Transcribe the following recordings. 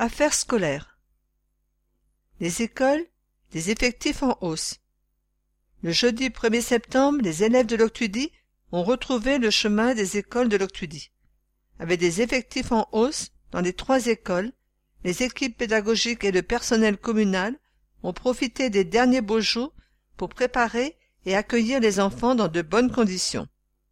Affaires scolaires. Les écoles, des effectifs en hausse. Le jeudi 1er septembre, les élèves de l'Octudie ont retrouvé le chemin des écoles de l'Octudie. Avec des effectifs en hausse dans les 3 écoles, les équipes pédagogiques et le personnel communal ont profité des derniers beaux jours pour préparer et accueillir les enfants dans de bonnes conditions.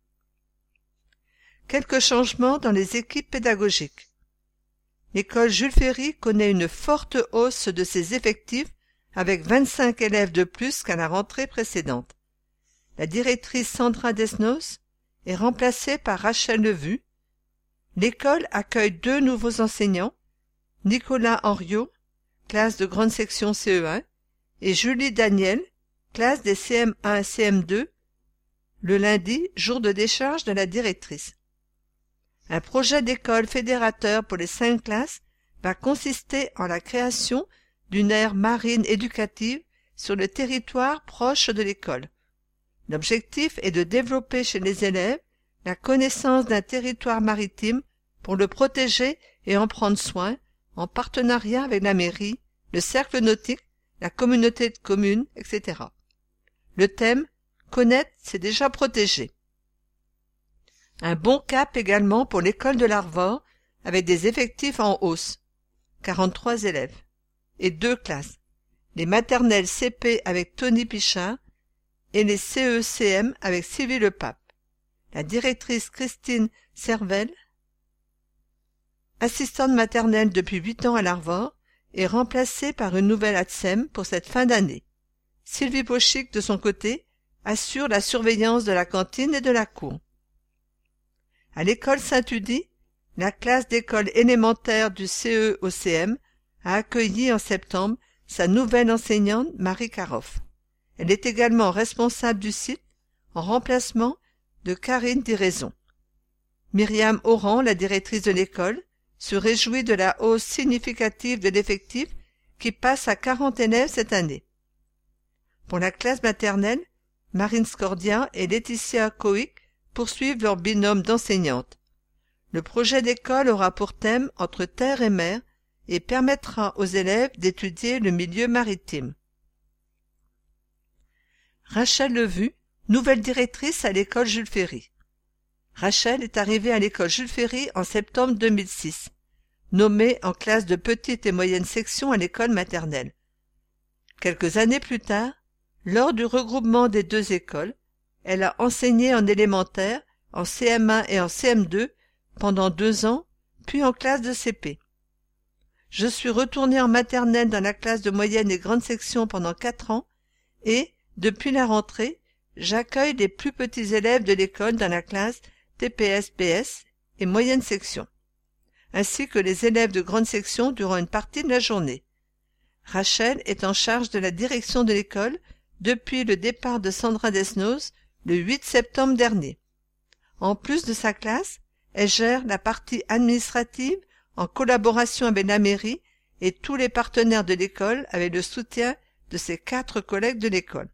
Quelques changements dans les équipes pédagogiques. L'école Jules Ferry connaît une forte hausse de ses effectifs avec 25 élèves de plus qu'à la rentrée précédente. La directrice Sandra Desnos est remplacée par Rachel Levu. L'école accueille 2 nouveaux enseignants, Nicolas Henriot, classe de grande section CE1, et Julie Daniel, classe des CM1 CM2, le lundi, jour de décharge de la directrice. Un projet d'école fédérateur pour les 5 classes va consister en la création d'une aire marine éducative sur le territoire proche de l'école. L'objectif est de développer chez les élèves la connaissance d'un territoire maritime pour le protéger et en prendre soin, en partenariat avec la mairie, le cercle nautique, la communauté de communes, etc. Le thème « Connaître, c'est déjà protéger ». Un bon cap également pour l'école de l'Arvor, avec des effectifs en hausse, 43 élèves, et 2 classes, les maternelles CP avec Tony Pichard et les CE-CM avec Sylvie Lepape. La directrice Christine Servel, assistante maternelle depuis 8 ans à l'Arvor, est remplacée par une nouvelle ATSEM pour cette fin d'année. Sylvie Pochic, de son côté, assure la surveillance de la cantine et de la cour. À l'école Saint-Udie, la classe d'école élémentaire du CE au CM a accueilli en septembre sa nouvelle enseignante Marie Caroff. Elle est également responsable du site en remplacement de Karine Diraison. Myriam Oran, la directrice de l'école, se réjouit de la hausse significative de l'effectif qui passe à 40 élèves cette année. Pour la classe maternelle, Marine Scordia et Laetitia Coic poursuivent leur binôme d'enseignantes. Le projet d'école aura pour thème entre terre et mer et permettra aux élèves d'étudier le milieu maritime. Rachel Levu, nouvelle directrice à l'école Jules Ferry. Rachel est arrivée à l'école Jules Ferry en septembre 2006, nommée en classe de petite et moyenne section à l'école maternelle. Quelques années plus tard, lors du regroupement des 2 écoles, elle a enseigné en élémentaire, en CM1 et en CM2 pendant 2 ans, puis en classe de CP. Je suis retournée en maternelle dans la classe de moyenne et grande section pendant 4 ans et, depuis la rentrée, j'accueille les plus petits élèves de l'école dans la classe TPS-PS et moyenne section, ainsi que les élèves de grande section durant une partie de la journée. Rachel est en charge de la direction de l'école depuis le départ de Sandra Desnos le 8 septembre dernier. En plus de sa classe, elle gère la partie administrative en collaboration avec la mairie et tous les partenaires de l'école avec le soutien de ses 4 collègues de l'école.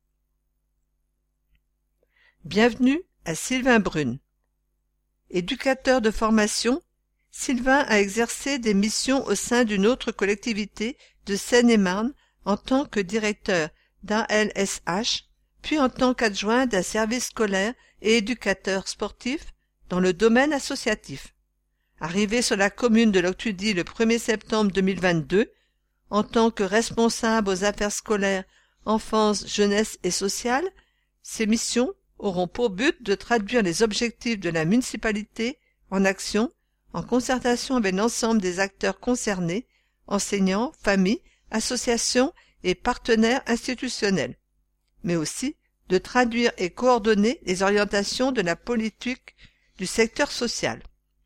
Bienvenue à Sylvain Brune. Éducateur de formation, Sylvain a exercé des missions au sein d'une autre collectivité de Seine-et-Marne en tant que directeur d'ALSH, puis en tant qu'adjoint d'un service scolaire et éducateur sportif dans le domaine associatif. Arrivé sur la commune de l'Octudie le 1er septembre 2022, en tant que responsable aux affaires scolaires, enfance, jeunesse et sociale, ses missions auront pour but de traduire les objectifs de la municipalité en action, en concertation avec l'ensemble des acteurs concernés, enseignants, familles, associations et partenaires institutionnels, mais aussi de traduire et coordonner les orientations de la politique du secteur social.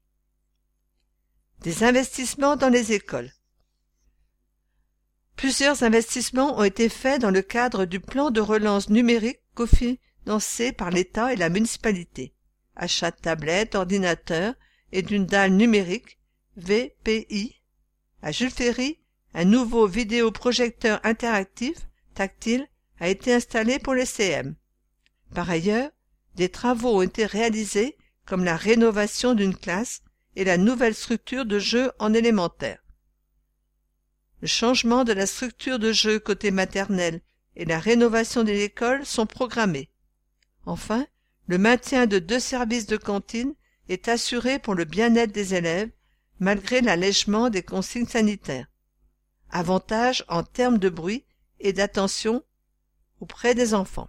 Des investissements dans les écoles. Plusieurs investissements ont été faits dans le cadre du plan de relance numérique cofinancé par l'État et la municipalité. Achat de tablettes, ordinateurs et d'une dalle numérique, VPI. À Jules Ferry, un nouveau vidéoprojecteur interactif, tactile, a été installé pour les CM. Par ailleurs, des travaux ont été réalisés comme la rénovation d'une classe et la nouvelle structure de jeu en élémentaire. Le changement de la structure de jeu côté maternelle et la rénovation de l'école sont programmés. Enfin, le maintien de 2 services de cantine est assuré pour le bien-être des élèves, malgré l'allègement des consignes sanitaires. Avantage en termes de bruit et d'attention auprès des enfants.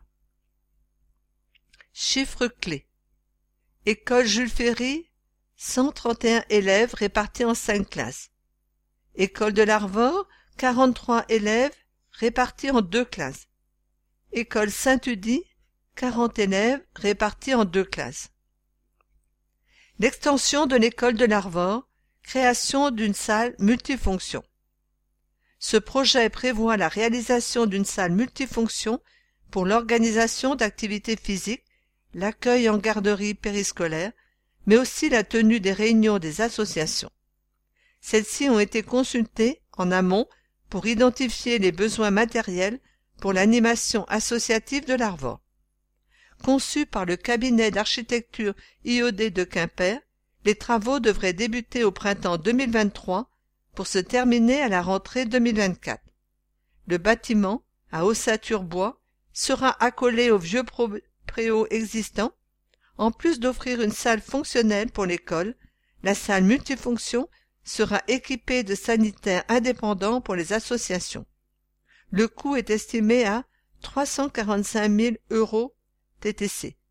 Chiffres clés. École Jules Ferry, 131 élèves répartis en 5 classes. École de l'Arvor, 43 élèves répartis en 2 classes. École Saint-Udi, 40 élèves répartis en 2 classes. L'extension de l'école de l'Arvor, création d'une salle multifonction. Ce projet prévoit la réalisation d'une salle multifonction pour l'organisation d'activités physiques, l'accueil en garderie périscolaire, mais aussi la tenue des réunions des associations. Celles-ci ont été consultées en amont pour identifier les besoins matériels pour l'animation associative de l'Arvor. Conçu par le cabinet d'architecture IOD de Quimper, les travaux devraient débuter au printemps 2023 pour se terminer à la rentrée 2024. Le bâtiment, à ossature bois, sera accolé au vieux préau existant. En plus d'offrir une salle fonctionnelle pour l'école, la salle multifonction sera équipée de sanitaires indépendants pour les associations. Le coût est estimé à 345 000 € TTC.